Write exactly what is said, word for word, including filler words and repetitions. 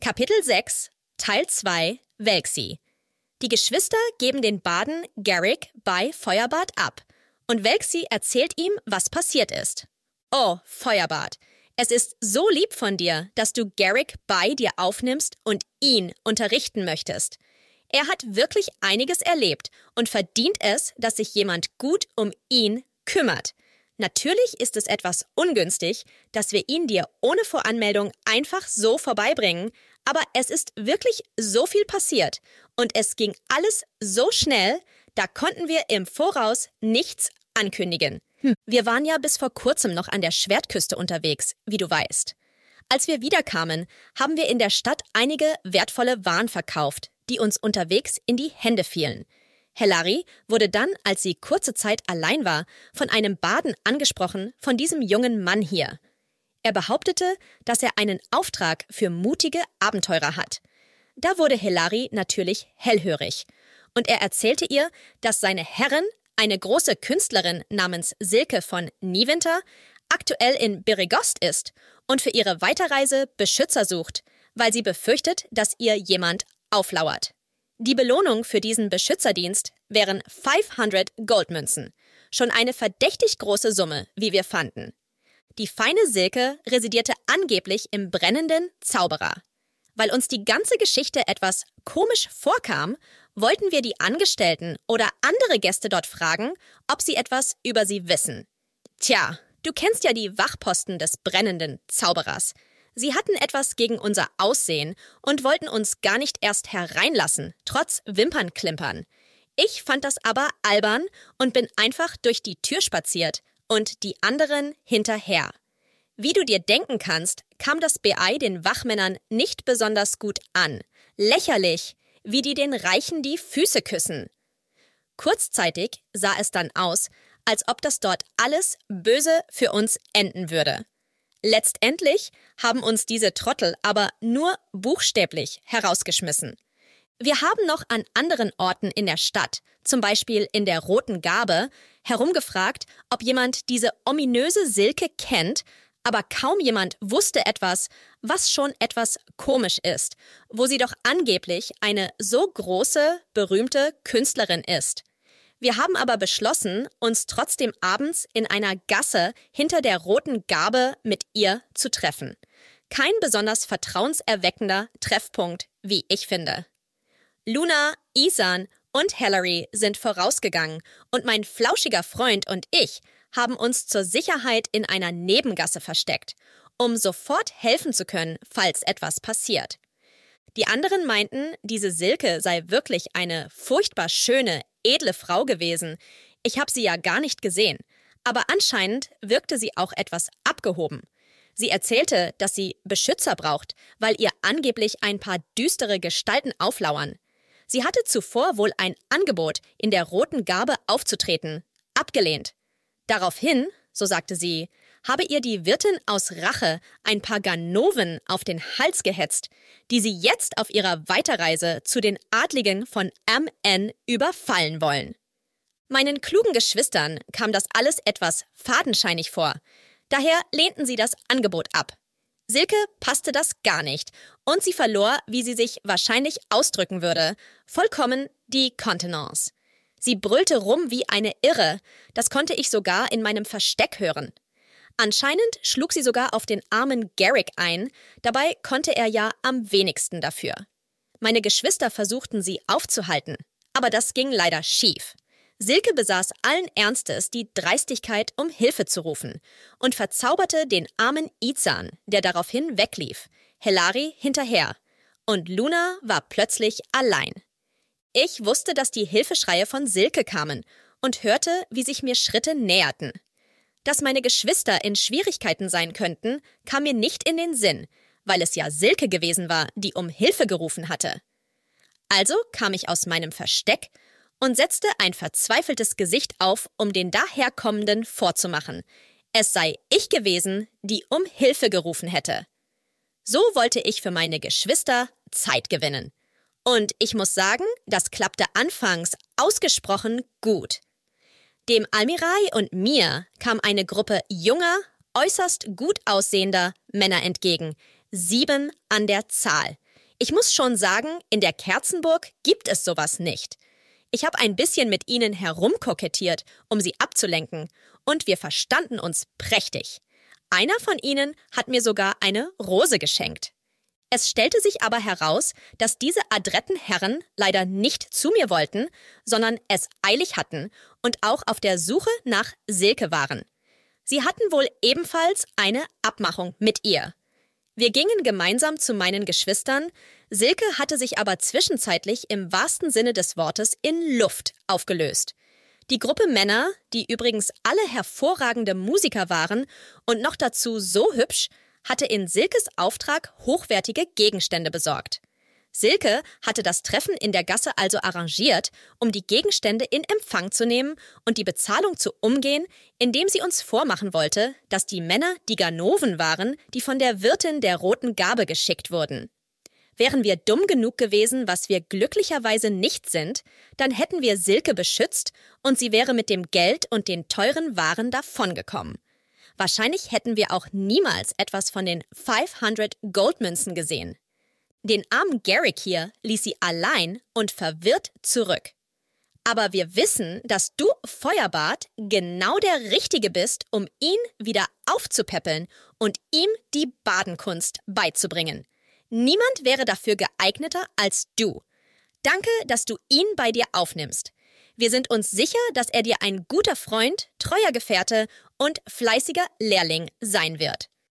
Kapitel sechs, Teil zwei, Velxi. Die Geschwister geben den Baden Garrick bei Feuerbart ab und Velxi erzählt ihm, was passiert ist. Oh, Feuerbart, es ist so lieb von dir, dass du Garrick bei dir aufnimmst und ihn unterrichten möchtest. Er hat wirklich einiges erlebt und verdient es, dass sich jemand gut um ihn kümmert. Natürlich ist es etwas ungünstig, dass wir ihn dir ohne Voranmeldung einfach so vorbeibringen, aber es ist wirklich so viel passiert und es ging alles so schnell, da konnten wir im Voraus nichts ankündigen. Hm. Wir waren ja bis vor kurzem noch an der Schwertküste unterwegs, wie du weißt. Als wir wiederkamen, haben wir in der Stadt einige wertvolle Waren verkauft, die uns unterwegs in die Hände fielen. Hillary wurde dann, als sie kurze Zeit allein war, von einem Baden angesprochen von diesem jungen Mann hier. Er behauptete, dass er einen Auftrag für mutige Abenteurer hat. Da wurde Hillary natürlich hellhörig. Und er erzählte ihr, dass seine Herrin, eine große Künstlerin namens Silke von Niewinter, aktuell in Birigost ist und für ihre Weiterreise Beschützer sucht, weil sie befürchtet, dass ihr jemand auflauert. Die Belohnung für diesen Beschützerdienst wären fünfhundert Goldmünzen. Schon eine verdächtig große Summe, wie wir fanden. Die feine Silke residierte angeblich im brennenden Zauberer. Weil uns die ganze Geschichte etwas komisch vorkam, wollten wir die Angestellten oder andere Gäste dort fragen, ob sie etwas über sie wissen. Tja, du kennst ja die Wachposten des brennenden Zauberers. Sie hatten etwas gegen unser Aussehen und wollten uns gar nicht erst hereinlassen, trotz Wimpernklimpern. Ich fand das aber albern und bin einfach durch die Tür spaziert und die anderen hinterher. Wie du dir denken kannst, kam das B I den Wachmännern nicht besonders gut an. Lächerlich, wie die den Reichen die Füße küssen. Kurzzeitig sah es dann aus, als ob das dort alles böse für uns enden würde. Letztendlich haben uns diese Trottel aber nur buchstäblich herausgeschmissen. Wir haben noch an anderen Orten in der Stadt, zum Beispiel in der Roten Garbe, herumgefragt, ob jemand diese ominöse Silke kennt, aber kaum jemand wusste etwas, was schon etwas komisch ist, wo sie doch angeblich eine so große, berühmte Künstlerin ist. Wir haben aber beschlossen, uns trotzdem abends in einer Gasse hinter der Roten Garbe mit ihr zu treffen. Kein besonders vertrauenserweckender Treffpunkt, wie ich finde. Luna, Isan und Hillary sind vorausgegangen und mein flauschiger Freund und ich haben uns zur Sicherheit in einer Nebengasse versteckt, um sofort helfen zu können, falls etwas passiert. Die anderen meinten, diese Silke sei wirklich eine furchtbar schöne, edle Frau gewesen. Ich habe sie ja gar nicht gesehen, aber anscheinend wirkte sie auch etwas abgehoben. Sie erzählte, dass sie Beschützer braucht, weil ihr angeblich ein paar düstere Gestalten auflauern. Sie hatte zuvor wohl ein Angebot, in der Roten Garbe aufzutreten, abgelehnt. Daraufhin, so sagte sie, habe ihr die Wirtin aus Rache ein paar Ganoven auf den Hals gehetzt, die sie jetzt auf ihrer Weiterreise zu den Adligen von M N überfallen wollen. Meinen klugen Geschwistern kam das alles etwas fadenscheinig vor. Daher lehnten sie das Angebot ab. Silke passte das gar nicht und sie verlor, wie sie sich wahrscheinlich ausdrücken würde, vollkommen die Kontenance. Sie brüllte rum wie eine Irre, das konnte ich sogar in meinem Versteck hören. Anscheinend schlug sie sogar auf den armen Garrick ein, dabei konnte er ja am wenigsten dafür. Meine Geschwister versuchten sie aufzuhalten, aber das ging leider schief. Silke besaß allen Ernstes die Dreistigkeit, um Hilfe zu rufen und verzauberte den armen Izan, der daraufhin weglief, Hillary hinterher und Luna war plötzlich allein. Ich wusste, dass die Hilfeschreie von Silke kamen und hörte, wie sich mir Schritte näherten. Dass meine Geschwister in Schwierigkeiten sein könnten, kam mir nicht in den Sinn, weil es ja Silke gewesen war, die um Hilfe gerufen hatte. Also kam ich aus meinem Versteck und setzte ein verzweifeltes Gesicht auf, um den Daherkommenden vorzumachen. Es sei ich gewesen, die um Hilfe gerufen hätte. So wollte ich für meine Geschwister Zeit gewinnen. Und ich muss sagen, das klappte anfangs ausgesprochen gut. Dem Almirai und mir kam eine Gruppe junger, äußerst gut aussehender Männer entgegen, sieben an der Zahl. Ich muss schon sagen, in der Kerzenburg gibt es sowas nicht. Ich habe ein bisschen mit ihnen herumkokettiert, um sie abzulenken, und wir verstanden uns prächtig. Einer von ihnen hat mir sogar eine Rose geschenkt. Es stellte sich aber heraus, dass diese adretten Herren leider nicht zu mir wollten, sondern es eilig hatten und auch auf der Suche nach Silke waren. Sie hatten wohl ebenfalls eine Abmachung mit ihr. Wir gingen gemeinsam zu meinen Geschwistern, Silke hatte sich aber zwischenzeitlich im wahrsten Sinne des Wortes in Luft aufgelöst. Die Gruppe Männer, die übrigens alle hervorragende Musiker waren und noch dazu so hübsch, hatte in Silkes Auftrag hochwertige Gegenstände besorgt. Silke hatte das Treffen in der Gasse also arrangiert, um die Gegenstände in Empfang zu nehmen und die Bezahlung zu umgehen, indem sie uns vormachen wollte, dass die Männer die Ganoven waren, die von der Wirtin der Roten Garbe geschickt wurden. Wären wir dumm genug gewesen, was wir glücklicherweise nicht sind, dann hätten wir Silke beschützt und sie wäre mit dem Geld und den teuren Waren davongekommen. Wahrscheinlich hätten wir auch niemals etwas von den fünfhundert Goldmünzen gesehen. Den armen Garrick hier ließ sie allein und verwirrt zurück. Aber wir wissen, dass du, Feuerbart, genau der Richtige bist, um ihn wieder aufzupäppeln und ihm die Badenkunst beizubringen. Niemand wäre dafür geeigneter als du. Danke, dass du ihn bei dir aufnimmst. Wir sind uns sicher, dass er dir ein guter Freund, treuer Gefährte und fleißiger Lehrling sein wird.